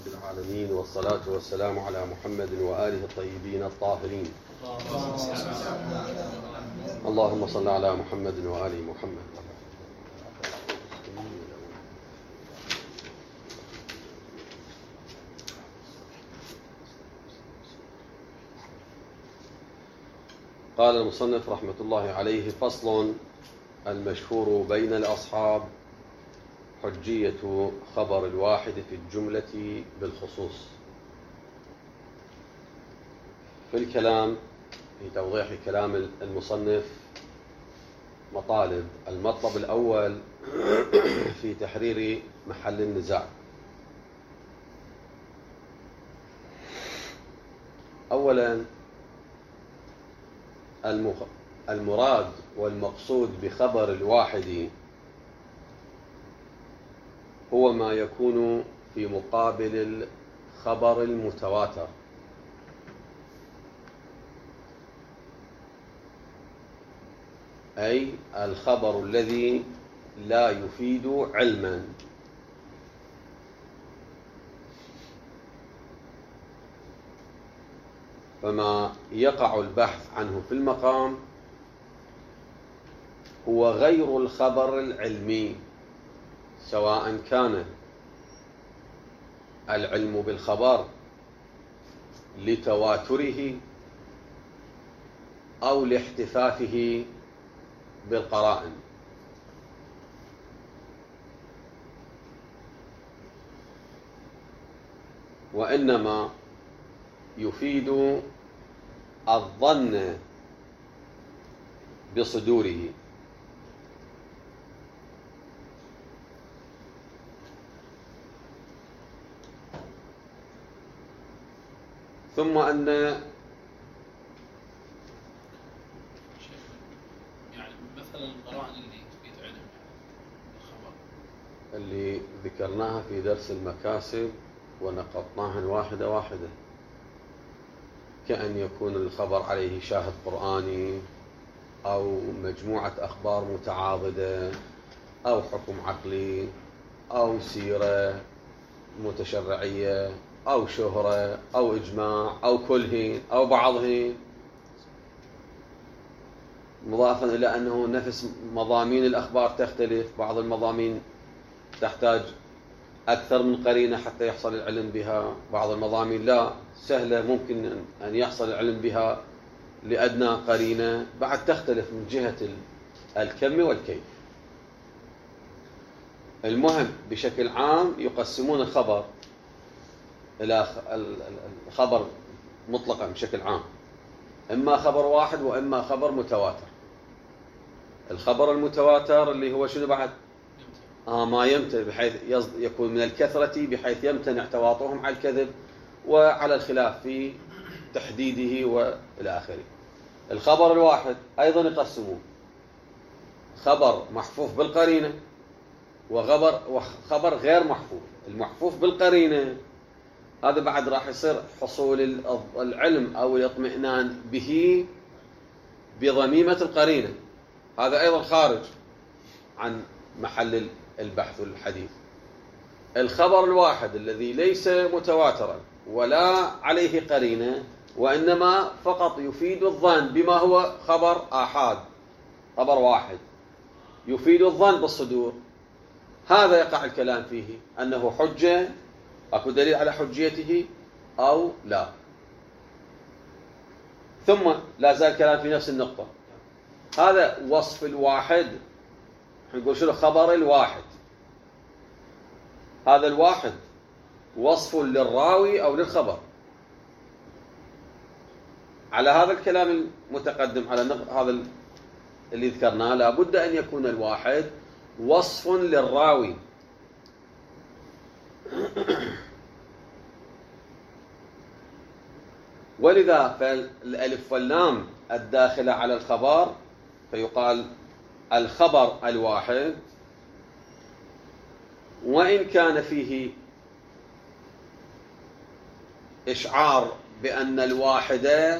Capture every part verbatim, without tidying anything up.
رب العالمين، والصلاة والسلام على محمد وآله الطيبين الطاهرين. اللهم صل على محمد وآل محمد. قال المصنف رحمة الله عليه: فصل: المشهور بين الأصحاب حجية خبر الواحد في الجملة بالخصوص. في الكلام في توضيح كلام المصنف مطالب. المطلب الأول في تحرير محل النزاع. أولا، المراد والمقصود بخبر الواحد هو ما يكون في مقابل الخبر المتواتر، أي الخبر الذي لا يفيد علما، فما يقع البحث عنه في المقام هو غير الخبر العلمي، سواء كان العلم بالخبر لتواتره أو لاحتفافه بالقرائن. وإنما يفيد الظن بصدوره. ثم أن يعني مثلا القرائن اللي تفيد علم الخبر اللي ذكرناها في درس المكاسب ونقطناها واحدة واحدة، كأن يكون الخبر عليه شاهد قرآني، أو مجموعة أخبار متعاضدة، أو حكم عقلي، أو سيرة متشرعية، أو شهرة، أو إجماع، أو كلهن، أو بعضهن، مضافا إلى أنه نفس مضامين الأخبار تختلف. بعض المضامين تحتاج أكثر من قرينة حتى يحصل العلم بها، بعض المضامين لا، سهلة ممكن أن يحصل العلم بها لأدنى قرينة، بعد تختلف من جهة الكم والكيف. المهم بشكل عام يقسمون الخبر إلى الخبر مطلقا بشكل عام، إما خبر واحد وإما خبر متواتر. الخبر المتواتر اللي هو شنو بعد؟ آه ما يمتنع، بحيث يكون من الكثرة بحيث يمتنع تواطؤهم على الكذب وعلى الخلاف في تحديده وإلى آخره. الخبر الواحد أيضا يقسمون خبر محفوف بالقرينة وخبر وخبر غير محفوف. المحفوف بالقرينة هذا بعد راح يصير حصول العلم أو الاطمئنان به بضميمة القرينة، هذا أيضا خارج عن محل البحث والحديث. الخبر الواحد الذي ليس متواترا ولا عليه قرينة، وإنما فقط يفيد الظن بما هو خبر آحاد، خبر واحد يفيد الظن بالصدور، هذا يقع الكلام فيه أنه حجة، أكو دليل على حجيته أو لا. ثم لا زال الكلام في نفس النقطة. هذا وصف الواحد، نقول شنو خبر الواحد. هذا الواحد وصف للراوي أو للخبر. على هذا الكلام المتقدم، على هذا اللي ذكرناه، لابد أن يكون الواحد وصف للراوي. ولذا فالألف واللام الداخلة على الخبر فيقال الخبر الواحد، وإن كان فيه إشعار بأن الواحدة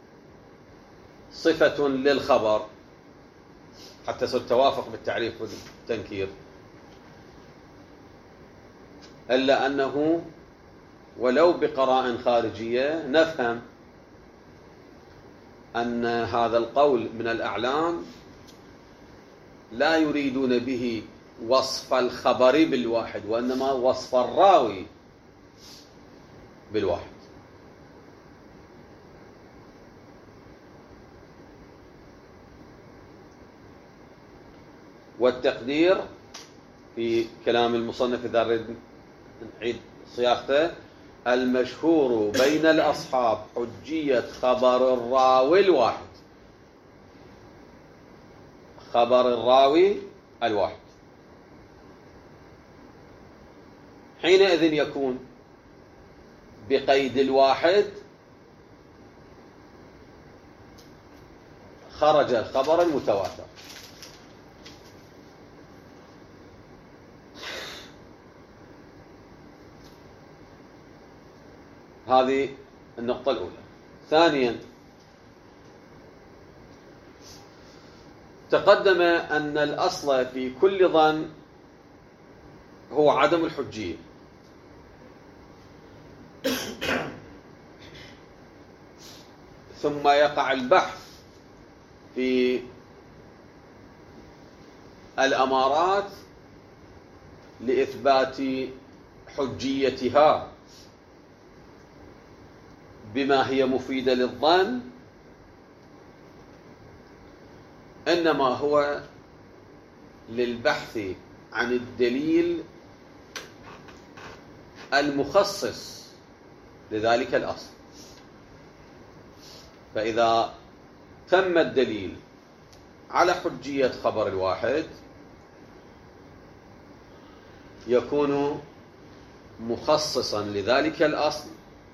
صفة للخبر حتى يصير توافق بالتعريف والتنكير، إلا أنه ولو بقرائن خارجية نفهم أن هذا القول من الأعلام لا يريدون به وصف الخبر بالواحد، وإنما وصف الراوي بالواحد. والتقدير في كلام المصنف إذا نريد نعيد صياغته: المشهور بين الأصحاب حجية خبر الراوي الواحد. خبر الراوي الواحد حينئذ يكون بقيد الواحد خرج الخبر المتواتر. هذه النقطة الأولى. ثانيا، تقدم أن الأصل في كل ظن هو عدم الحجية، ثم يقع البحث في الأمارات لإثبات حجيتها بما هي مفيدة للظن، إنما هو للبحث عن الدليل المخصص لذلك الأصل. فإذا تم الدليل على حجية خبر الواحد يكون مخصصا لذلك الأصل،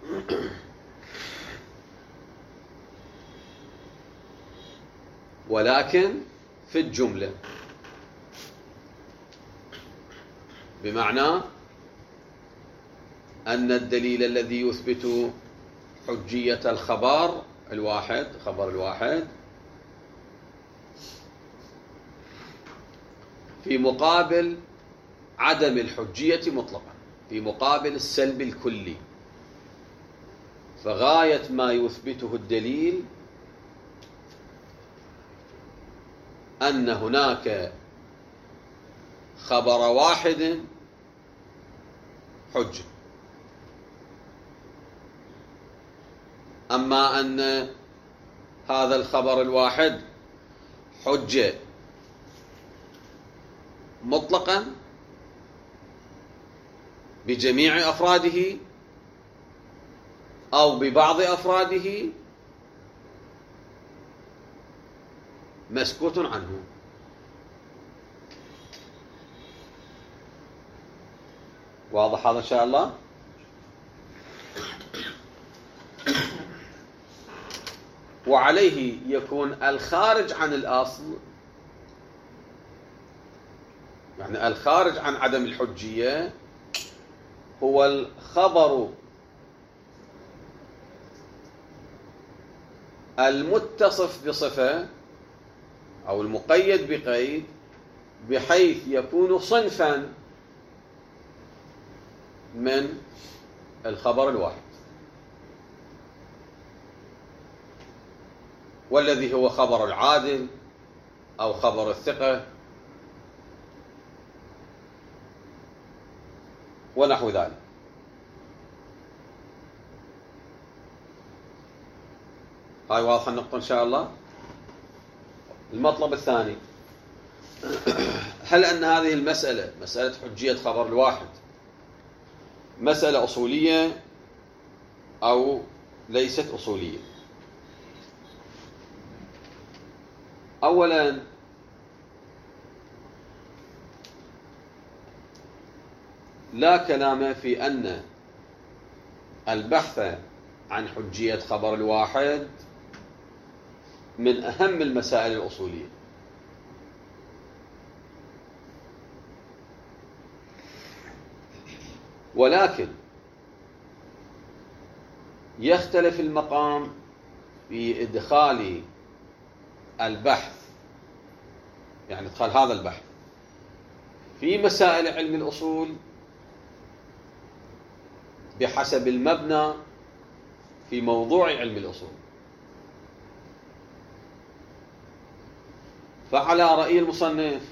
ولكن في الجملة، بمعنى أن الدليل الذي يثبت حجية الخبر الواحد خبر الواحد في مقابل عدم الحجية مطلقا، في مقابل السلب الكلي. فغاية ما يثبته الدليل أن هناك خبر واحد حجة، أما أن هذا الخبر الواحد حجة مطلقا بجميع أفراده أو ببعض أفراده مسكوت عنه. واضح هذا إن شاء الله؟ وعليه يكون الخارج عن الأصل، يعني الخارج عن عدم الحجية، هو الخبر المتصف بصفة أو المقيد بقيد بحيث يكون صنفا من الخبر الواحد، والذي هو خبر العادل أو خبر الثقة ونحو ذلك. هاي واضحة النقطة إن شاء الله. المطلب الثاني: هل أن هذه المسألة مسألة حجية خبر الواحد مسألة أصولية أو ليست أصولية؟ أولا، لا كلام في أن البحث عن حجية خبر الواحد من أهم المسائل الأصولية، ولكن يختلف المقام في إدخال البحث، يعني إدخال هذا البحث في مسائل علم الأصول بحسب المبنى في موضوع علم الأصول. فعلى رأي المصنف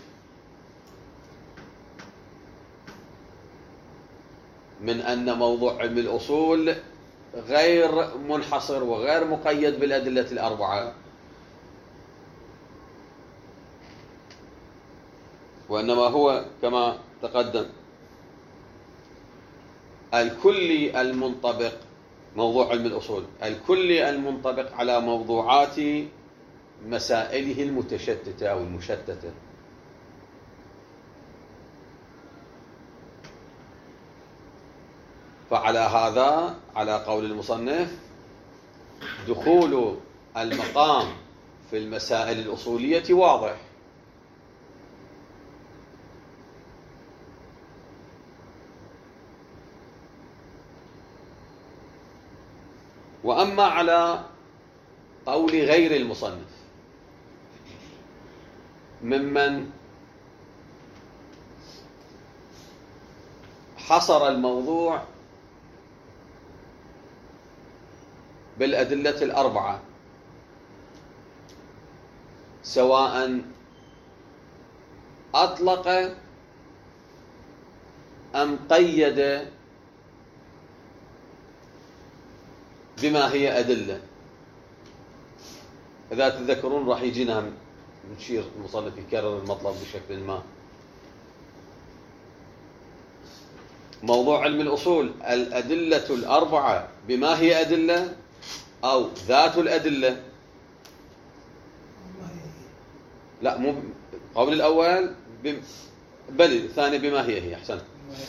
من أن موضوع علم الأصول غير منحصر وغير مقيد بالأدلة الأربعة، وإنما هو كما تقدم الكلي المنطبق، موضوع علم الأصول الكلي المنطبق على موضوعات مسائله المتشتتة أو المشتتة. فعلى هذا، على قول المصنف، دخول المقام في المسائل الأصولية واضح. وأما على قول غير المصنف ممن حصر الموضوع بالأدلة الأربعة، سواء أطلق أم قيد بما هي أدلة. إذا تذكرون راح يجينا نشير المصنف يكرر المطلب بشكل ما. موضوع علم الأصول الأدلة الأربعة بما هي أدلة أو ذات الأدلة. لا، مو قول الأول بم... بل الثاني بما هي هي. أحسن.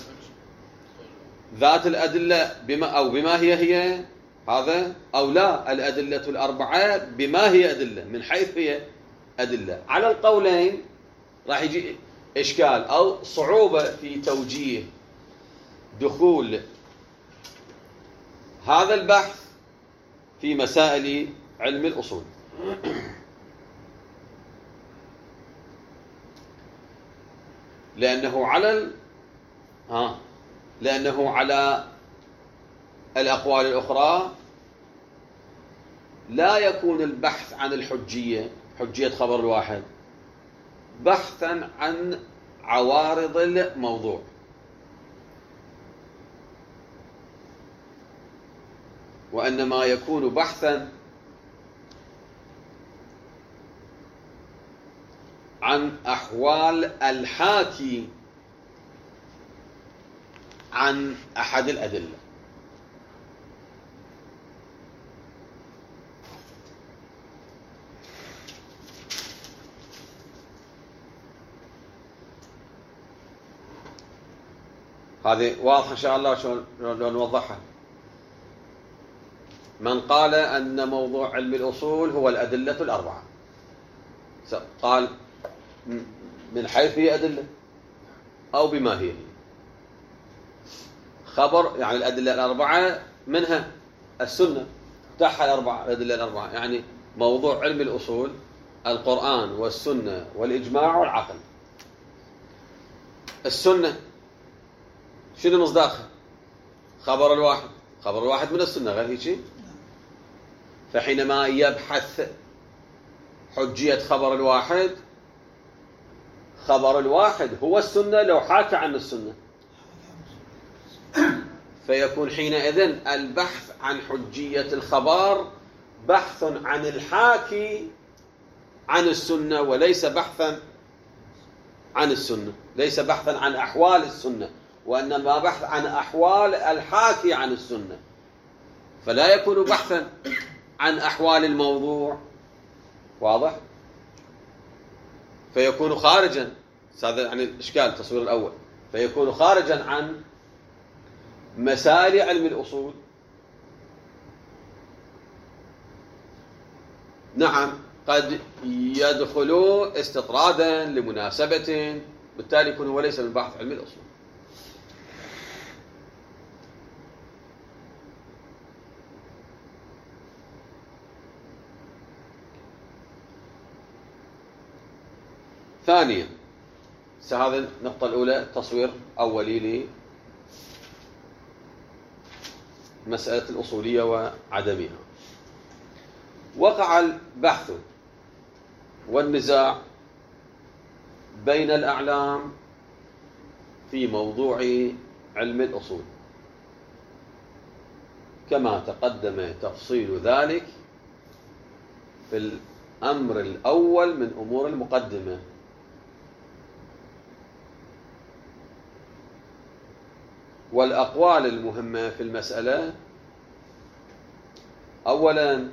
ذات الأدلة بما أو بما هي هي هذا، أو لا، الأدلة الأربعة بما هي أدلة، من حيث هي أدلة. على القولين راح يجي إشكال أو صعوبة في توجيه دخول هذا البحث في مسائل علم الأصول. لأنه على ال... ها لأنه على الأقوال الأخرى لا يكون البحث عن الحجية، حجية خبر الواحد، بحثا عن عوارض الموضوع، وإنما يكون بحثا عن أحوال الحاكي عن أحد الأدلة. هذه واضحة إن شاء الله. شلون نوضحها؟ من قال أن موضوع علم الأصول هو الأدلة الأربعة، قال من حيث هي أدلة أو بما هي خبر، يعني الأدلة الأربعة منها السنة تحت الأربعة، الأدلة الأربعة يعني موضوع علم الأصول القرآن والسنة والإجماع والعقل. السنة شنو مصداقها؟ خبر الواحد، خبر الواحد من السنة، غير هيك. فحينما يبحث حجية خبر الواحد، خبر الواحد هو السنة لو حاكى عن السنة، فيكون حينئذ البحث عن حجية الخبر بحث عن الحاكي عن السنة، وليس بحثا عن السنة، ليس بحثا عن أحوال السنة، وإنما بحث عن أحوال الحاكي عن السنة. فلا يكون بحثا عن أحوال الموضوع. واضح؟ فيكون خارجا، هذا يعني الإشكال التصوير الأول، فيكون خارجا عن مسائل علم الأصول. نعم، قد يدخل استطرادا لمناسبة، بالتالي يكون هو ليس من بحث علم الأصول. ثانيا، هذه النقطة الأولى تصوير أولي مسألة الأصولية وعدمها. وقع البحث والنزاع بين الأعلام في موضوع علم الأصول، كما تقدم تفصيل ذلك في الأمر الأول من أمور المقدمة. والأقوال المهمة في المسألة: أولا،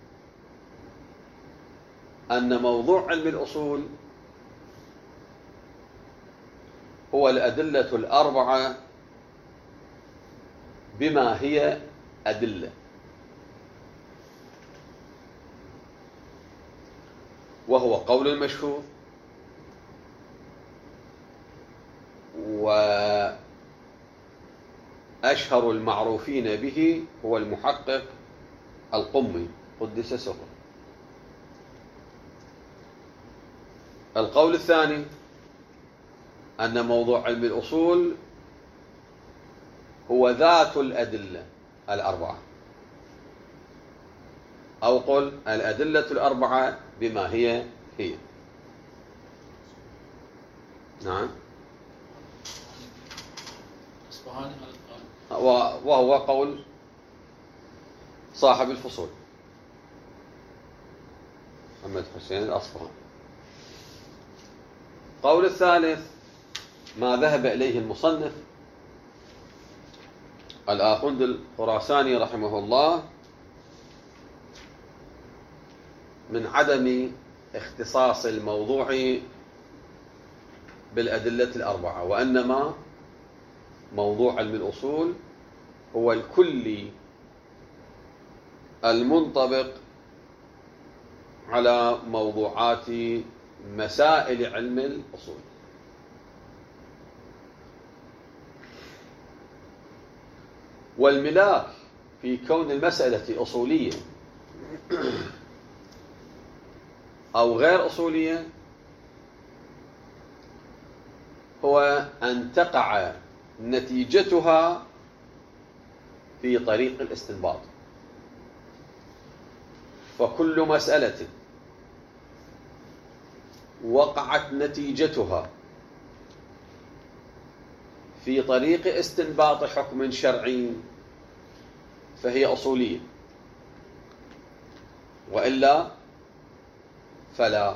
أن موضوع علم الأصول هو الأدلة الأربعة بما هي أدلة، وهو قول المشهور، وأشهر المعروفين به هو المحقق القمي قدس سره. القول الثاني أن موضوع علم الأصول هو ذات الأدلة الأربعة، أو قل الأدلة الأربعة بما هي هي. نعم. وهو قول صاحب الفصول محمد حسين الأصفهاني. القول الثالث ما ذهب إليه المصنف الآخوند الخراساني رحمه الله من عدم اختصاص الموضوع بالأدلة الأربعة، وإنما موضوع علم الأصول هو الكلي المنطبق على موضوعات مسائل علم الأصول. والملاك في كون المسألة أصولية أو غير أصولية هو أن تقع نتيجتها في طريق الاستنباط. فكل مسألة وقعت نتيجتها في طريق استنباط حكم شرعي فهي أصولية، وإلا فلا.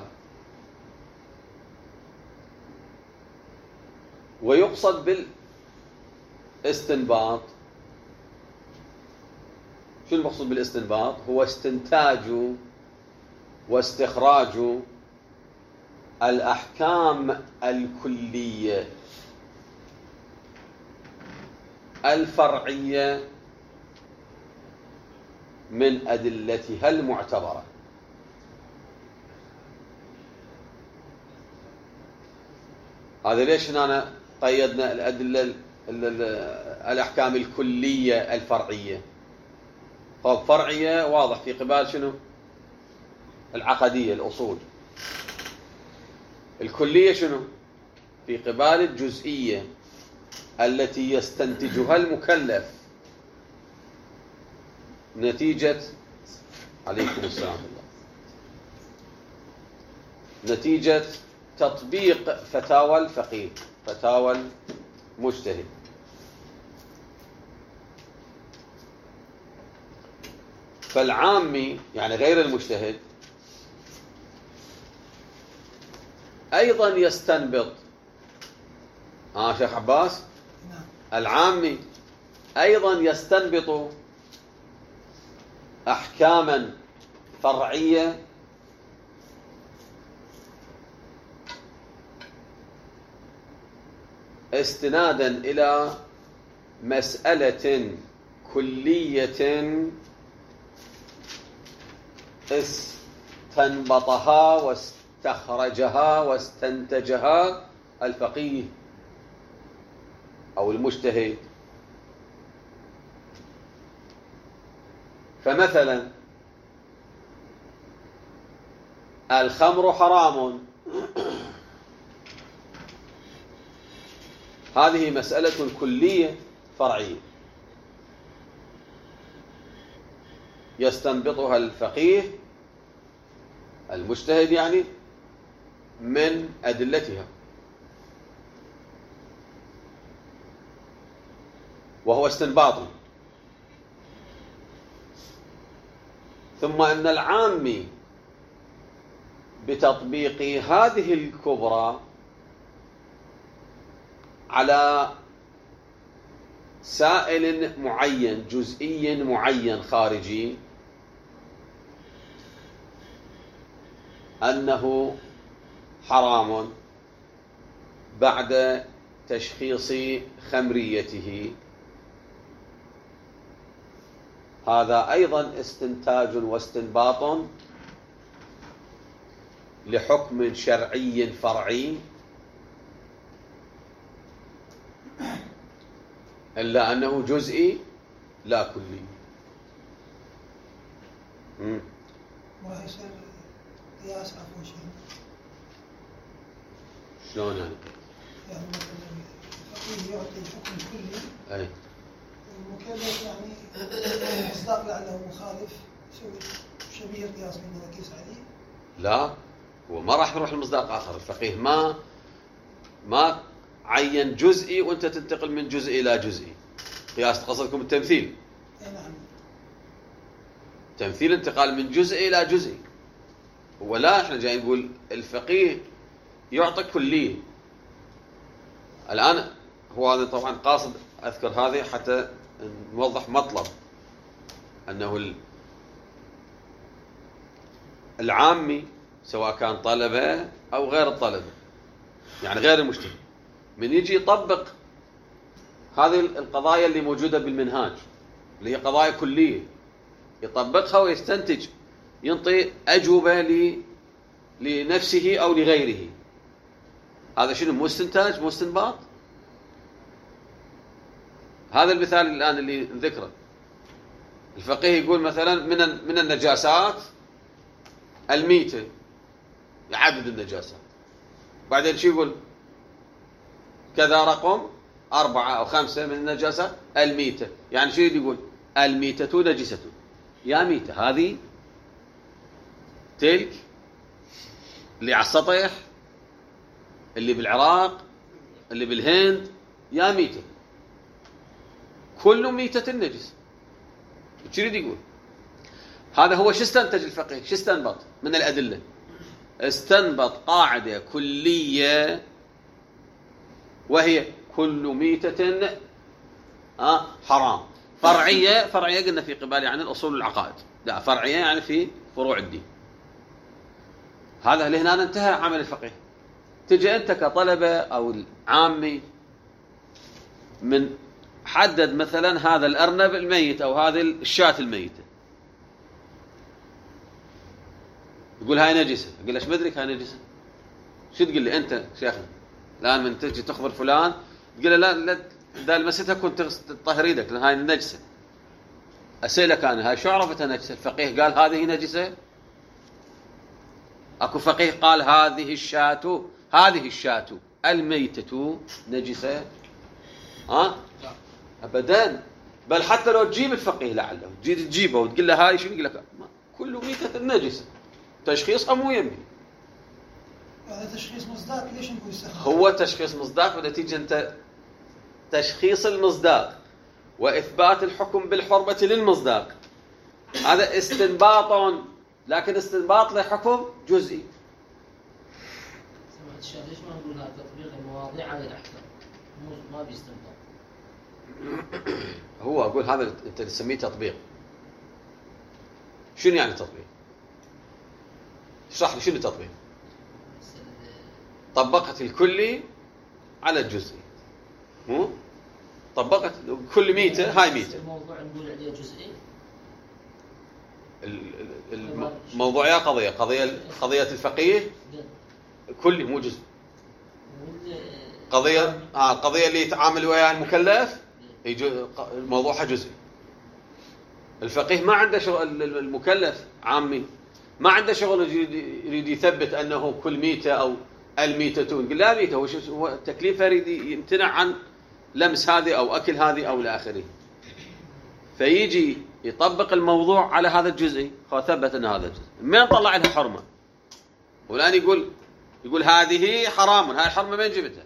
ويقصد بالاستنباط، شو المقصود بالاستنباط؟ هو استنتاج واستخراج الأحكام الكلية الفرعية من أدلتها المعتبرة. هذا ليش هنا قيدنا الأدلة الأحكام الكلية الفرعية؟ طب فرعية واضح في قبال شنو؟ العقدية الأصول. الكلية شنو؟ في قبال الجزئية التي يستنتجها المكلف نتيجة عليكم السلام الله نتيجة تطبيق فتاوى الفقيه، فتاوى المجتهد. فالعامي يعني غير المجتهد أيضا يستنبط. آه شيخ عباس، العامي أيضا يستنبط أحكاما فرعية استنادا إلى مسألة كلية استنبطها واستخرجها واستنتجها الفقيه أو المجتهد. فمثلا الخمر حرام، هذه مسألة كلية فرعية، يستنبطها الفقيه المجتهد يعني من أدلتها، وهو استنباط. ثم أن العامي بتطبيق هذه الكبرى على سائل معين جزئي معين خارجي أنه حرام بعد تشخيص خمريته، هذا أيضا استنتاج واستنباط لحكم شرعي فرعي، إلا أنه جزئي لا كلي. ما يصير قياس عفوا شيء. شلون يعني؟ يعني مثلا الفقيه يعطي الحكم كلي، أي المكلف يعني مصداق لعله مخالف يسوي شبيه القياس منه ويقيس عليه. لا، هو ما راح يروح لمصداق آخر. الفقيه ما ما عين جزئي وأنت تنتقل من جزئي إلى جزئي. قياس قصدكم التمثيل. أي نعم. تمثيل انتقال من جزئي إلى جزئي. ولا احنا جاي نقول الفقيه يعطي كلية. الآن هو هذا طبعا قاصد أذكر هذه حتى نوضح مطلب أنه العامي سواء كان طلبة أو غير الطلبة يعني غير المجتهد من يجي يطبق هذه القضايا اللي موجودة بالمنهاج اللي هي قضايا كلية يطبقها ويستنتج ينطي أجوبة لنفسه أو لغيره. هذا شنو؟ مو استنتاج مو استنباط. هذا المثال الآن اللي ذكره الفقيه يقول مثلا من من النجاسات الميتة، يعدد النجاسات، بعدين شو يقول؟ كذا رقم أربعة أو خمسة من النجاسات الميتة، يعني شو يقول؟ الميتة نجسة. يا ميتة هذه تلك اللي على السطح اللي بالعراق اللي بالهند، يا ميتة كل ميتة نجس. شو يريد يقول؟ هذا هو شو استنتج الفقيه؟ شو استنبط من الأدلة؟ استنبط قاعدة كلية وهي كل ميتة آه حرام. فرعية فرعية قلنا في قبال يعني الأصول العقائد، لا فرعية يعني في فروع الدين. هذا لهنا انتهى عمل الفقيه. تجي أنت كطلبة أو العامي من حدد مثلا هذا الأرنب الميت أو هذه الشاة الميتة، يقول هاي نجسة. أقول ليش مدرك هاي نجسة؟ شو تقول لي أنت شيخنا الآن من تجي تخبر فلان تقول له لا لا إذا لمستها كنت تطهر يدك لأن هاي نجسة. أسألك أنا هاي شو عرفتها نجسة؟ الفقيه قال هذه نجسة؟ أكو فقيه قال هذه الشاة هذه الشاة الميتة نجسة؟ ها؟ أبدا. بل حتى لو تجيب الفقيه لعله تجي تجيبه وتقول له هاي شو يقول لك؟ كل ميتة نجسة. تشخيصها مو يمي. هذا تشخيص مصداق. ليش نقول سهل؟ هو تشخيص مصداق ونتيجة أنت تشخيص المصداق وإثبات الحكم بالحرمة للمصداق هذا استنباط، لكن استنباط لحكم جزئي. سمعت الشيخ ليش ما نقول هذا تطبيق المواضيع على الأحكام؟ مو ما بيستنبط. هو أقول هذا أنت تسميه تطبيق. شنو يعني تطبيق؟ اشرح لي شنو تطبيق؟ طبقت الكلي على الجزئي. مو طبقت كل ميتة هاي ميتة. الموضوع نقول عليه جزئي. الموضوع يا قضية قضية قضية الفقيه كلي مو جزء. قضية آه قضية اللي يتعامل وياها المكلف موضوعها جزئي. الفقيه ما عنده شغل. المكلف عامي ما عنده شغل يريد يثبت أنه كل ميتة أو الميتة نقول لا ميتة. هو هو تكليفه يريد يمتنع عن لمس هذه أو أكل هذه أو لآخره. فيجي يطبق الموضوع على هذا الجزئي، هو ثبت ان هذا الجزء، من طلع لها حرمه؟ والان يقول يقول هذه حرام، هاي الحرمه من جبتها؟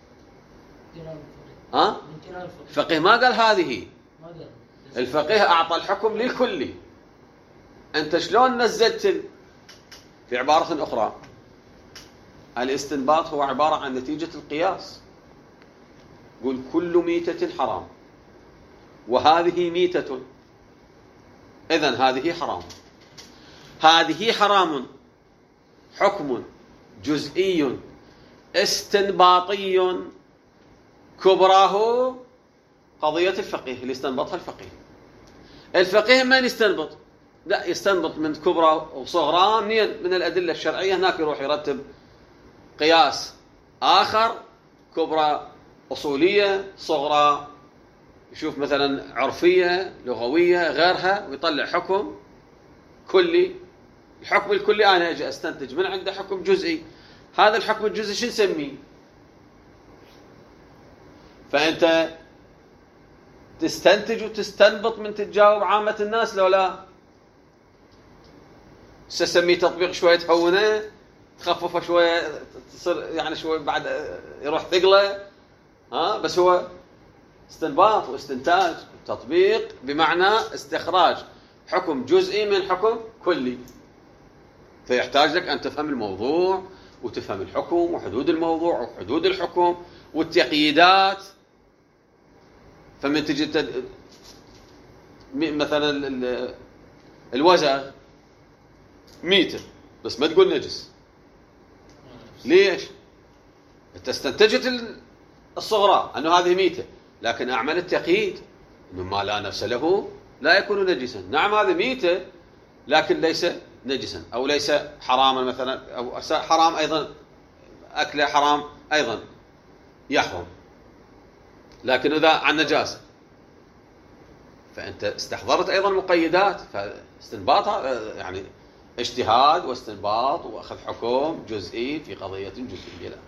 ها؟ الفقيه ما قال هذه، الفقيه اعطى الحكم للكلي. انت شلون نزلت؟ في عباره اخرى الاستنباط هو عباره عن نتيجه القياس. قل كل ميتة حرام وهذه ميتة، إذن هذه حرام. هذه حرام حكم جزئي استنباطي كبراه قضية الفقيه اللي استنبطها الفقيه. الفقيه من يستنبط؟ لا، يستنبط من كبرى وصغرى منين؟ من الأدلة الشرعية. هناك يروح يرتب قياس آخر، كبرى أصولية، صغرى يشوف مثلا عرفية لغوية غيرها، ويطلع حكم كلي. الحكم الكلي أنا أجي أستنتج من عنده حكم جزئي. هذا الحكم الجزئي شو نسميه؟ فأنت تستنتج وتستنبط من تتجاوب عامة الناس لو لا؟ سسميه تطبيق شوية تهونه، تخففه شوية، تصير يعني شوية بعد يروح ثقله. ها بس هو استنباط واستنتاج. تطبيق بمعنى استخراج حكم جزئي من حكم كلي، فيحتاج لك أن تفهم الموضوع وتفهم الحكم وحدود الموضوع وحدود الحكم والتقييدات. فمن تجي تد... مثلا الوزغ ميتة بس ما تقول نجس، ليش؟ انت استنتجت الصغرى أنه هذه ميتة، لكن أعمل التقييد أنه ما لا نفس له لا يكون نجسا. نعم هذا ميتة لكن ليس نجسا، أو ليس حراما مثلا، أو حرام أيضا أكله حرام أيضا يحرم، لكن إذا عن نجاسة فأنت استحضرت أيضا مقيدات. فاستنباط يعني اجتهاد واستنباط وأخذ حكم جزئي في قضية جزئية. لا.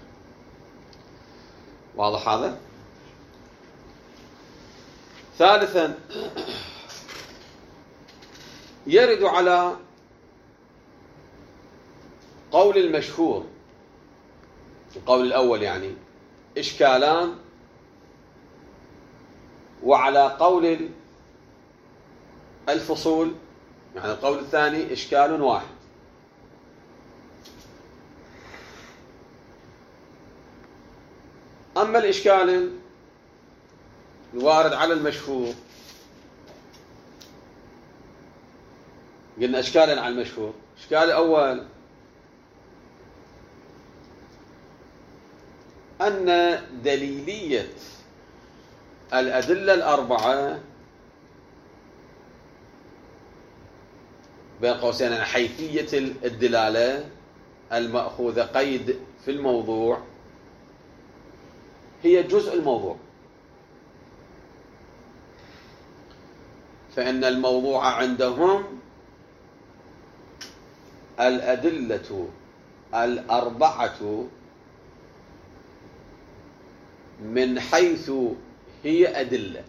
واضح هذا؟ ثالثا يرد على قول المشهور، القول الأول يعني إشكالان، وعلى قول الفصول يعني القول الثاني إشكال واحد. أما الإشكال الوارد على المشهور، قلنا إشكالا على المشهور. إشكال الأول أن دليلية الأدلة الأربعة بين قوسين حيثية الدلالة المأخوذة قيد في الموضوع هي جزء الموضوع. فإن الموضوع عندهم الأدلة الأربعة من حيث هي أدلة،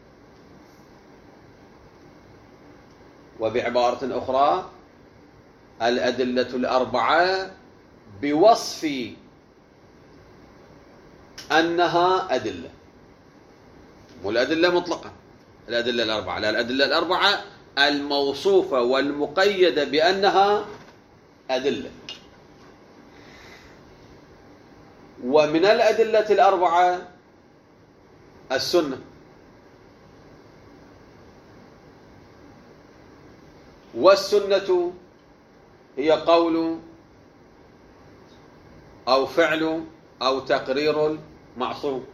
وبعبارة أخرى الأدلة الأربعة بوصف أنها أدلة، مو الأدلة مطلقة، الأدلة الأربعة، لا، الأدلة الأربعة الموصوفة والمقيدة بأنها أدلة. ومن الأدلة الأربعة السنة، والسنة هي قول أو فعل أو تقرير المعصوم،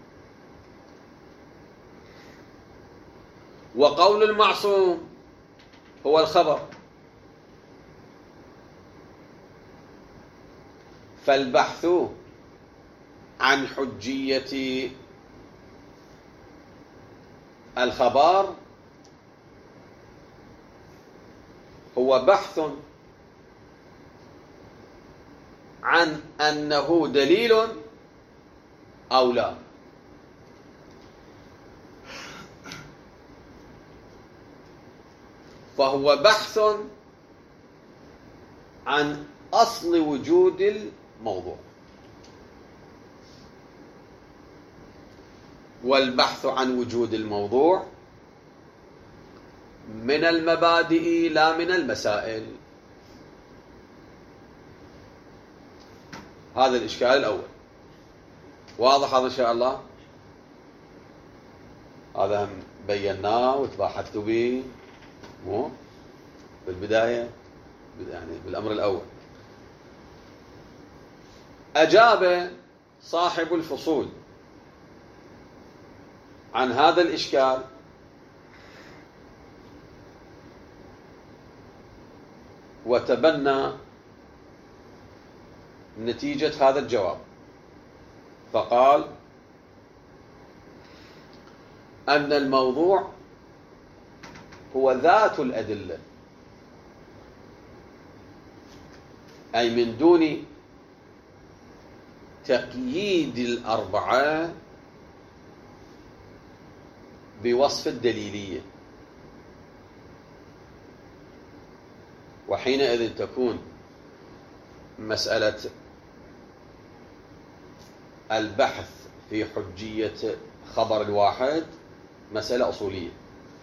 وقول المعصوم هو الخبر. فالبحث عن حجية الخبر هو بحث عن أنه دليل أو لا. فهو بحث عن أصل وجود الموضوع. والبحث عن وجود الموضوع من المبادئ لا من المسائل. هذا الإشكال الأول. واضح هذا إن شاء الله؟ هذا هم بيناه وتباحثت به مو بالبداية، يعني بالأمر الأول. أجاب صاحب الفصول عن هذا الإشكال وتبنى نتيجة هذا الجواب، فقال أن الموضوع هو ذات الأدلة، أي من دون تقييد الأربعة بوصف الدليلية، وحينئذ تكون مسألة البحث في حجية خبر الواحد مسألة أصولية،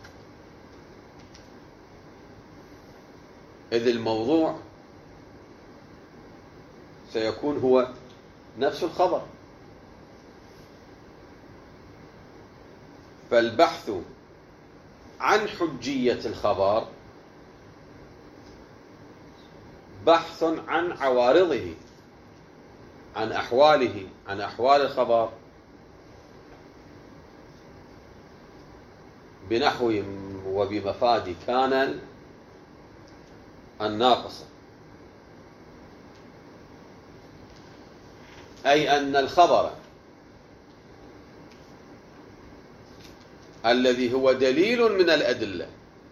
إذ الموضوع سيكون هو نفس الخبر. فالبحث عن حجية الخبر بحث عن عوارضه، عن أحواله، عن أحوال الخبر، بنحو وبمفاد كان الناقصة، أي أن الخبر الذي هو دليل من الأدلة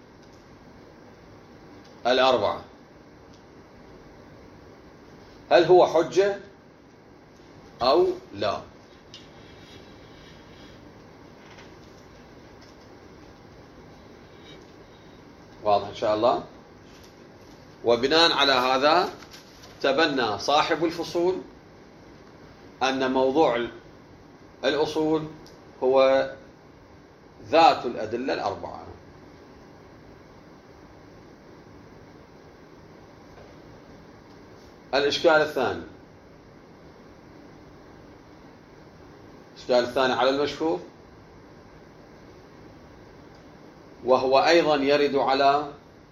الأربعة هل هو حجة أو لا؟ واضح إن شاء الله. وبناء على هذا تبنى صاحب الفصول أن موضوع الأصول هو ذات الأدلة الأربعة. الإشكال الثاني، الإشكال الثاني على المشهور، وهو أيضا يرد على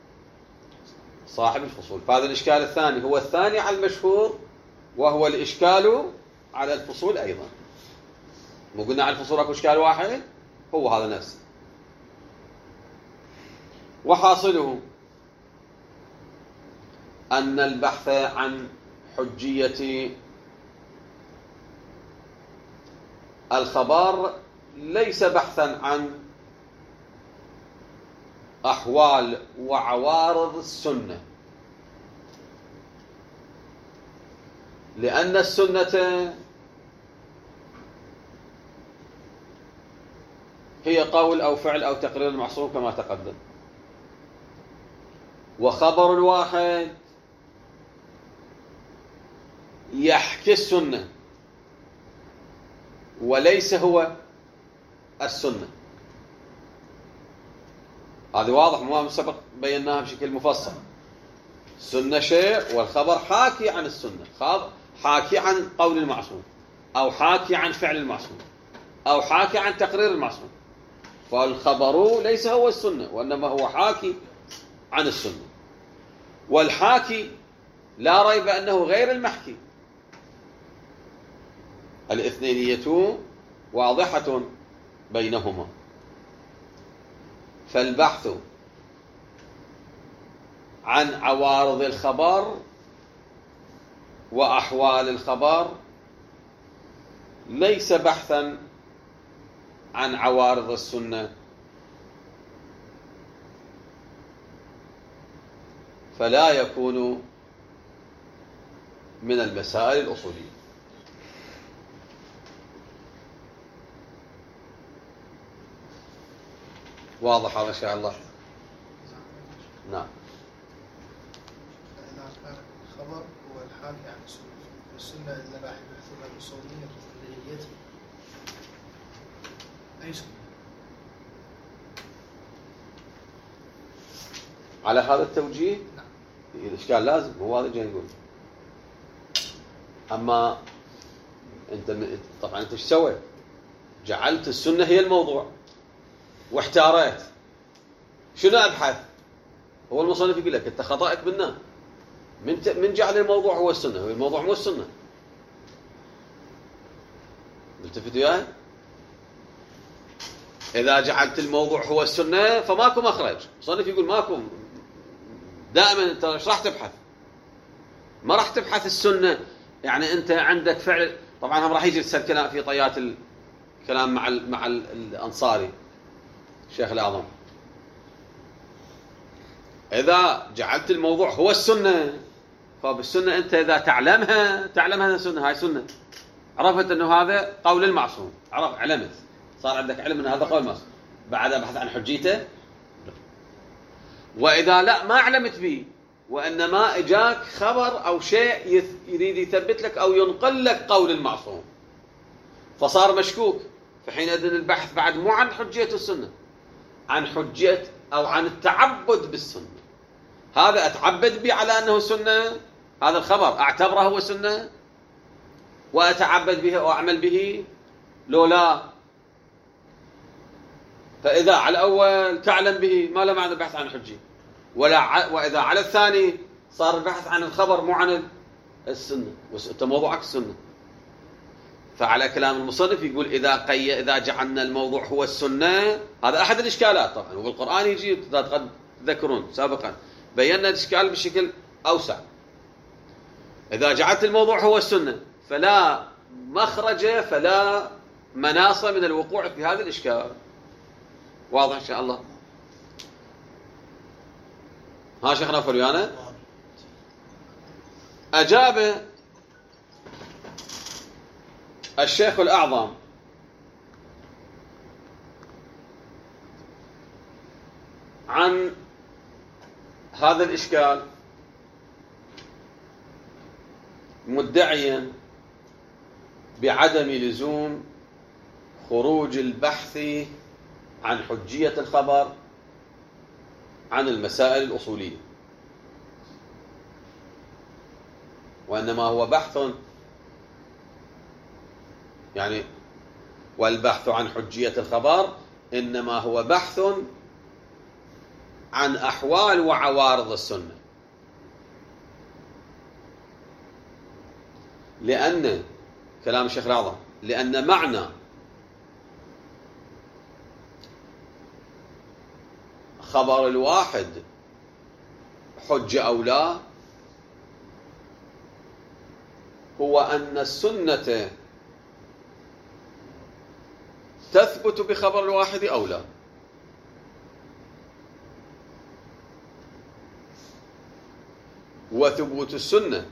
صاحب الفصول. فهذا الإشكال الثاني هو الثاني على المشهور، وهو الإشكال على الفصول أيضا. مو قلنا على الفصول أكو إشكال واحد، هو هذا نفسه. وحاصله أن البحث عن حجية الخبر ليس بحثا عن أحوال وعوارض السنة، لأن السنة هي قول أو فعل أو تقرير المعصوم كما تقدم، وخبر الواحد يحكي السنة وليس هو السنة. هذا واضح، مو سبق بيناها بشكل مفصل. السنة شيء والخبر حاكي عن السنة، حاكي عن قول المعصوم أو حاكي عن فعل المعصوم أو حاكي عن تقرير المعصوم. فالخبر ليس هو السنة، وإنما هو حاكي عن السنة. والحاكي لا ريب أنه غير المحكي، الاثنينية واضحة بينهما. فالبحث عن عوارض الخبر وأحوال الخبر ليس بحثا عن عوارض السنة، فلا يكون من المسائل الأصولية. واضح هذا إن شاء الله. نعم. إذا كان الخبر هو الحاكي عن السنة والسنة إذا راح يبحثون الأصولية الكلية أي سنة؟ على هذا التوجيه نعم. الإشكال لازم هو هذا جاي يقول. أما أنت طبعا أنت إيش سويت؟ جعلت السنة هي الموضوع واحتاريت شنو أبحث؟ هو المصنف يقول لك أنت خطأك بالنا من من جعل الموضوع هو السنة، هو الموضوع مو السنة. التفت وياي؟ إذا جعلت الموضوع هو السنة فماكو مخرج. المصنف يقول ماكو، دائما أنت إيش راح تبحث؟ ما راح تبحث السنة. يعني أنت عندك فعل، طبعا هم راح يجي يصير كلام في طيات الكلام مع ال مع ال الأنصاري الشيخ الأعظم. إذا جعلت الموضوع هو السنة فبالسنة أنت إذا تعلمها تعلم هذا السنة، هاي سنة، عرفت أنه هذا قول المعصوم، عرف علمت، صار عندك علم أن هذا قول المعصوم، بعد أبحث عن حجيته. وإذا لا ما علمت به وإنما إجاك خبر أو شيء يريد يثبت لك أو ينقل لك قول المعصوم فصار مشكوك، فحينئذ البحث بعد مو عن حجية السنة، عن حجية أو عن التعبد بالسنة. هذا أتعبد به على أنه سنة، هذا الخبر أعتبره هو سنة وأتعبد به وأعمل به لو لا. فإذا على الأول تعلم به ما له معنى البحث عن حجية، ولا ع... وإذا على الثاني صار البحث عن الخبر مو عن السنة، وأنت موضوعك السنة. فعلى كلام المصنف يقول إذا قي... إذا جعلنا الموضوع هو السنة، هذا أحد الإشكالات طبعا، وبالقرآن يجي قد تذكرون سابقا بينا الإشكال بشكل أوسع. إذا جعلت الموضوع هو السنة فلا مخرج فلا مناص من الوقوع في هذا الإشكال. واضح إن شاء الله؟ ها شيخنا فريانة أجاب الشيخ الأعظم عن هذا الإشكال مدعيا بعدم لزوم خروج البحث عن حجية الخبر عن المسائل الأصولية، وإنما هو بحث يعني والبحث عن حجية الخبر إنما هو بحث عن أحوال وعوارض السنة. لأن كلام الشيخ الأعظم لأن معنى خبر الواحد حجة أو لا هو أن السنة تثبت بخبر الواحد أو لا. وثبوت السنة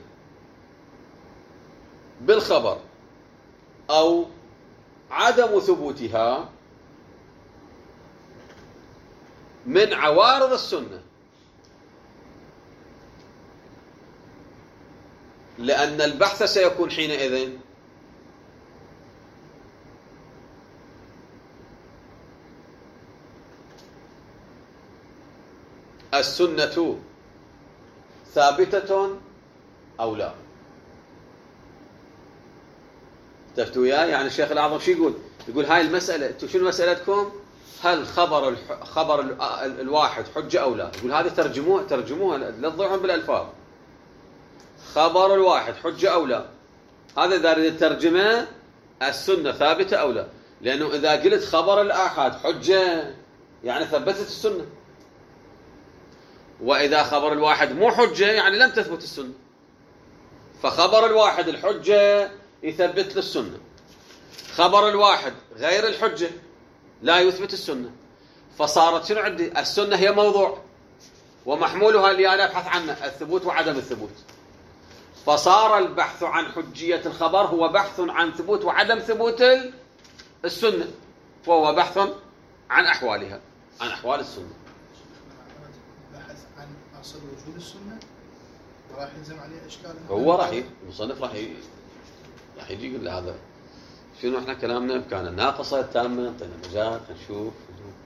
بالخبر أو عدم ثبوتها من عوارض السنة، لأن البحث سيكون حينئذ السنة ثابتة أو لا. تفتوا وياي؟ يعني الشيخ الأعظم شو يقول؟ يقول هاي المسألة انتم شنو مسألتكم؟ هل خبر الح... خبر ال... ال... الواحد حجة أو لا؟ يقول هذه ترجموها ترجموها لا تضيعون بالألفاظ. خبر الواحد حجة أو لا، هذا إذا أريد الترجمة السنة ثابتة أو لا، لأنه إذا قلت خبر الآحاد حجة يعني ثبتت السنة، وإذا خبر الواحد مو حجة يعني لم تثبت السنة. فخبر الواحد الحجة يثبت للسنة، خبر الواحد غير الحجة لا يثبت السنة. فصارت شنو عندي؟ السنة هي موضوع ومحمولها اللي أنا أبحث عنه الثبوت وعدم الثبوت. فصار البحث عن حجية الخبر هو بحث عن ثبوت وعدم ثبوت السنة، وهو بحث عن أحوالها، عن أحوال السنة. البحث عن أصل وجود السنة وراح يلزم عليه إشكال. هو راح ي... المصنف راح ي... راح يجي يقول له هذا شنو احنا كلامنا كان ناقصة تامة، انطينا مجال نشوف.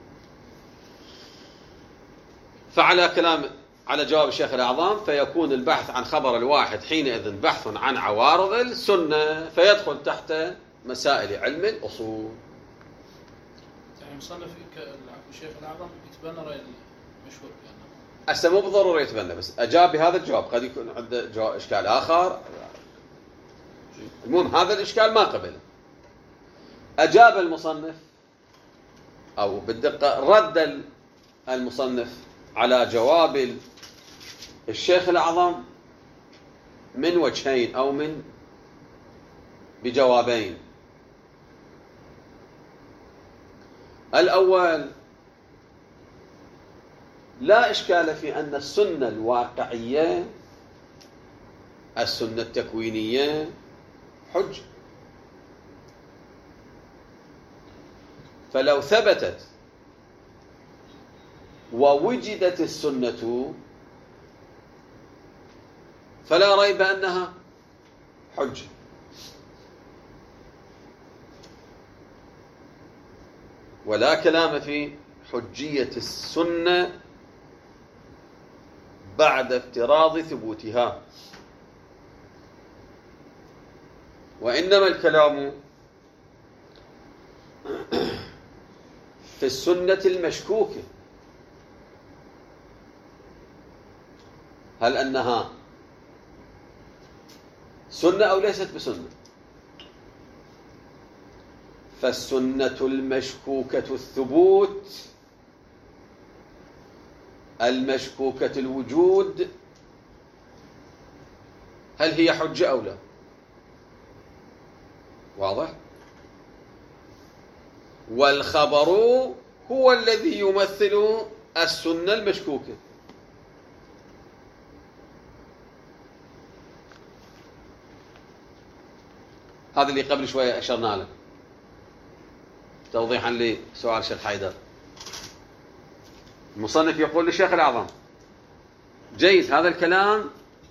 فعلى كلام على جواب الشيخ الأعظم فيكون البحث عن خبر الواحد حينئذ بحث عن عوارض السنة فيدخل تحت مسائل علم الأصول. يعني مصنف الشيخ الأعظم يتبنى رأي المشهور كأنه هسه مو بالضرورة يتبنى، بس أجاب بهذا الجواب، قد يكون عنده جواب إشكال آخر. المهم هذا الإشكال ما قبله. أجاب المصنف أو بالدقة رد المصنف على جواب الشيخ الأعظم من وجهين أو من بجوابين. الأول: لا إشكال في أن السنة الواقعية السنة التكوينية حجة، فلو ثبتت ووجدت السنة فلا ريب أنها حجة. ولا كلام في حجية السنة بعد افتراض ثبوتها، وإنما الكلام في السنة المشكوكة، هل أنها سنة أو ليست بسنة. فالسنة المشكوكة الثبوت المشكوكة الوجود هل هي حجة أو لا؟ واضح؟ والخبر هو الذي يمثل السنة المشكوكة. هذا اللي قبل شوية أشرنا له توضيحا لسؤال الشيخ حيدر. المصنف يقول للشيخ الأعظم: جيد، هذا الكلام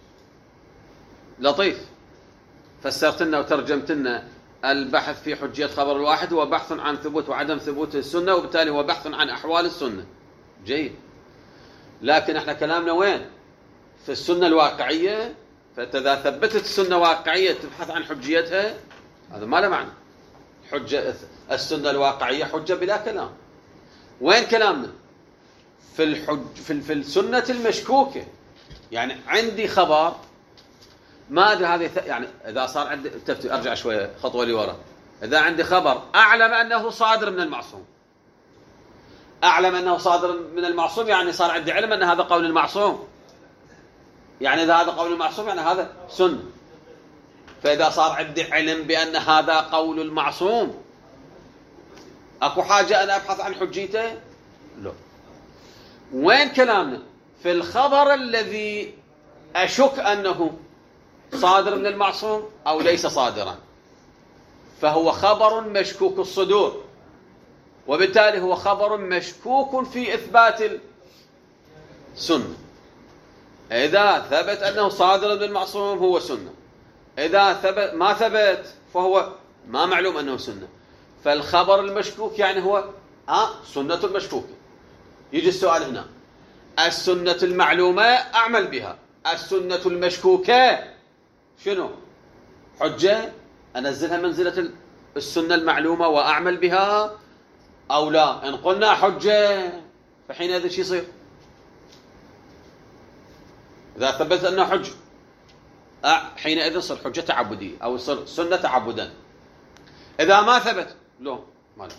لطيف، فسرت لنا وترجمت لنا البحث في حجية خبر الواحد هو بحث عن ثبوت وعدم ثبوت السنة، وبالتالي هو بحث عن أحوال السنة. جيد، لكن احنا كلامنا وين؟ في السنة الواقعية. فإذا ثبتت السنة واقعية تبحث عن حجيتها، هذا ما له معنى. حجة السنة الواقعية حجة بلا كلام. وين كلامنا؟ في الحج في, في السنة المشكوكة. يعني عندي خبر ما ادري هذه يعني اذا صار عندي تفتي ارجع شويه خطوه لورا. اذا عندي خبر اعلم انه صادر من المعصوم، اعلم انه صادر من المعصوم يعني صار عندي علم ان هذا قول المعصوم، يعني اذا هذا قول المعصوم يعني هذا سنة. فاذا صار عندي علم بان هذا قول المعصوم اكو حاجه انا ابحث عن حجيته؟ لا. وين كلامنا؟ في الخبر الذي اشك انه صادر من المعصوم أو ليس صادرا، فهو خبر مشكوك الصدور، وبالتالي هو خبر مشكوك في إثبات السنة. إذا ثبت أنه صادر من المعصوم هو سنة، إذا ثبت ما ثبت فهو ما معلوم أنه سنة. فالخبر المشكوك يعني هو آه سنة المشكوكة. يجي السؤال هنا: السنة المعلومة أعمل بها، السنة المشكوكة شنو؟ حجة أنزلها منزلة السنة المعلومة وأعمل بها أو لا؟ إن قلنا حجة فحينئذ شو يصير؟ إذا ثبت أنه حجة حينئذ صار حجة تعبدية أو صار سنة تعبدا. إذا ما ثبت لا ما له.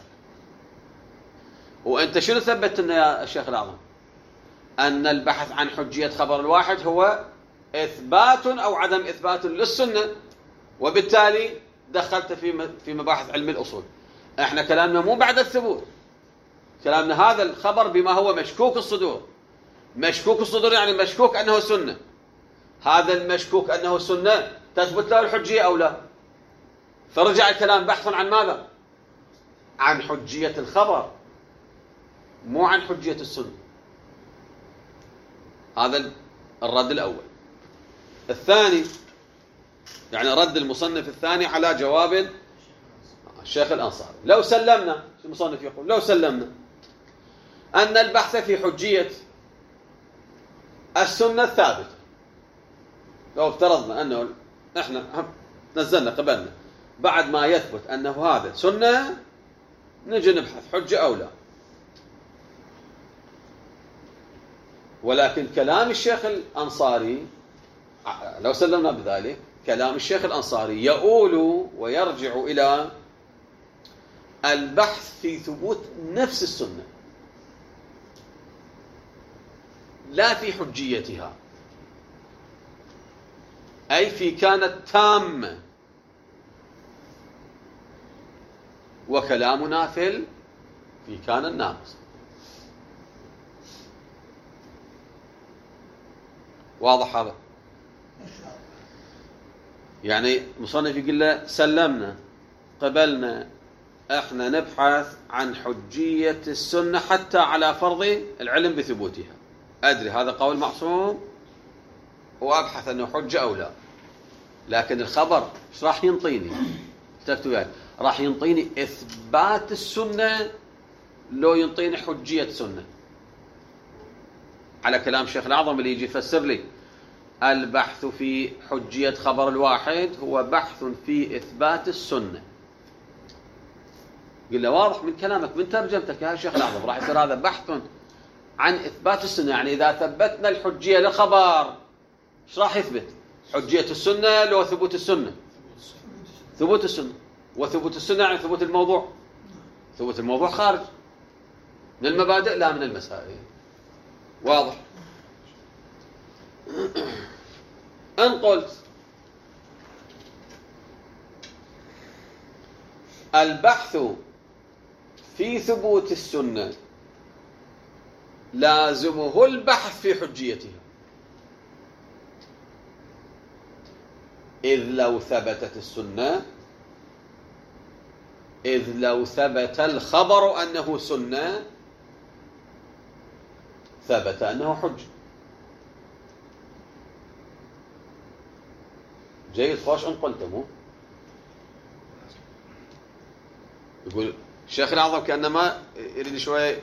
وأنت شنو ثبت لنا يا الشيخ الأعظم؟ أن البحث عن حجية خبر الواحد هو إثبات أو عدم إثبات للسنة، وبالتالي دخلت في في مباحث علم الأصول. احنا كلامنا مو بعد الثبوت، كلامنا هذا الخبر بما هو مشكوك الصدور. مشكوك الصدور يعني مشكوك أنه سنة. هذا المشكوك أنه سنة تثبت له الحجية أو لا؟ فرجع الكلام بحث عن ماذا؟ عن حجية الخبر، مو عن حجية السنة. هذا الرد الأول. الثاني يعني رد المصنف الثاني على جواب الشيخ الأنصاري. لو سلمنا، المصنف يقول لو سلمنا أن البحث في حجية السنة الثابتة، لو افترضنا أنه إحنا نزلنا قبلنا بعد ما يثبت أنه هذا سنة نجي نبحث حجة أو لا، ولكن كلام الشيخ الأنصاري لو سلمنا بذلك كلام الشيخ الأنصاري يؤول ويرجع إلى البحث في ثبوت نفس السنة لا في حجيتها، أي في كانت تامة، وكلامنا في في كان الناقص. واضح هذا؟ يعني مصنف يقول له سلمنا قبلنا احنا نبحث عن حجية السنة حتى على فرض العلم بثبوتها. أدري هذا قول معصوم وأبحث أنه حجة أو لا، لكن الخبر ايش راح ينطيني؟ اشتفتوا يعني راح ينطيني إثبات السنة لو ينطيني حجية السنة؟ على كلام الشيخ الأعظم اللي يجي يفسر لي البحث في حجية خبر الواحد هو بحث في إثبات السنة. قل له واضح من كلامك من ترجمتك يا شيخ الأعظم راح يصير هذا بحث عن إثبات السنة، يعني إذا ثبتنا الحجية للخبر ايش راح يثبت؟ حجية السنة لو ثبوت السنة، ثبوت السنة، وثبوت السنة يعني ثبوت الموضوع، ثبوت الموضوع خارج من المبادئ لا من المسائل. واضح؟ أن قلت البحث في ثبوت السنة لازمه البحث في حجيتها، إذ لو ثبتت السنة إذ لو ثبت الخبر أنه سنة ثبت أنه حجة. جيد خوش أن قلتموه. يقول الشيخ الأعظم كأنما يريد شوية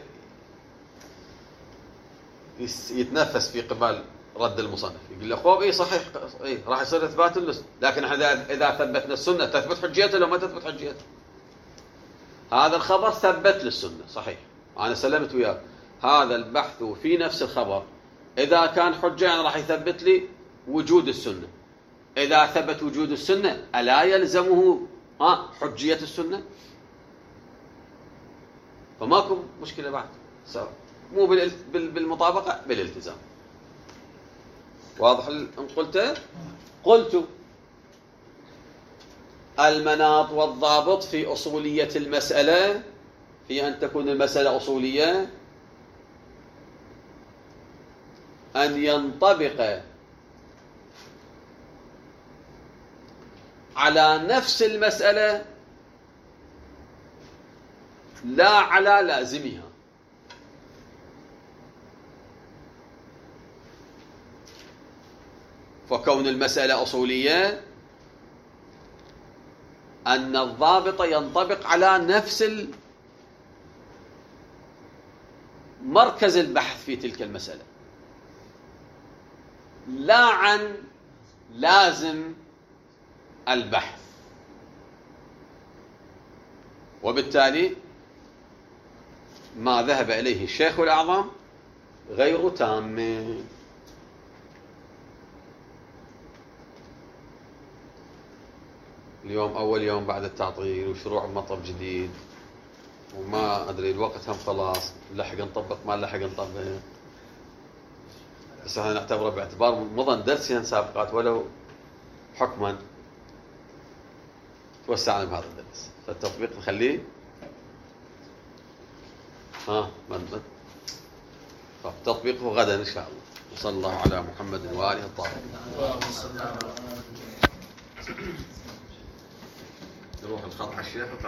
يتنفس في قبال رد المصنف، يقول له خوب إيه صحيح إيه راح يصير إثبات اللسن، لكن إذا إذا ثبتنا السنة تثبت حجيته لو ما تثبت حجيته. هذا الخبر ثبت للسنة صحيح، أنا سلمت وياه. هذا البحث في نفس الخبر إذا كان حجة يعني راح يثبت لي وجود السنة. إذا ثبت وجود السنة ألا يلزمه ها حجية السنة؟ فماكو مشكلة بعد، مو بالمطابقة بالالتزام. واضح إن قلت؟ قلت المناط والضابط في أصولية المسألة، في أن تكون المسألة أصولية، أن ينطبق على نفس المسألة لا على لازمها. فكون المسألة أصولية أن الضابط ينطبق على نفس مركز البحث في تلك المسألة لا عن لازم البحث، وبالتالي ما ذهب إليه الشيخ الأعظم غير تام. اليوم أول يوم بعد التعطيل وشروع بمطلب جديد، وما أدري الوقت هم خلاص لحق نطبق ما لحق نطبق، بس احنا نعتبره باعتبار مضى درسين سابقات ولو حكما توسعنا بهذا الدرس، فالتطبيق نخليه ها من تطبيقه غدا إن شاء الله. وصلى الله على محمد وآله الطاهرين. نروح الخط على الشيخ.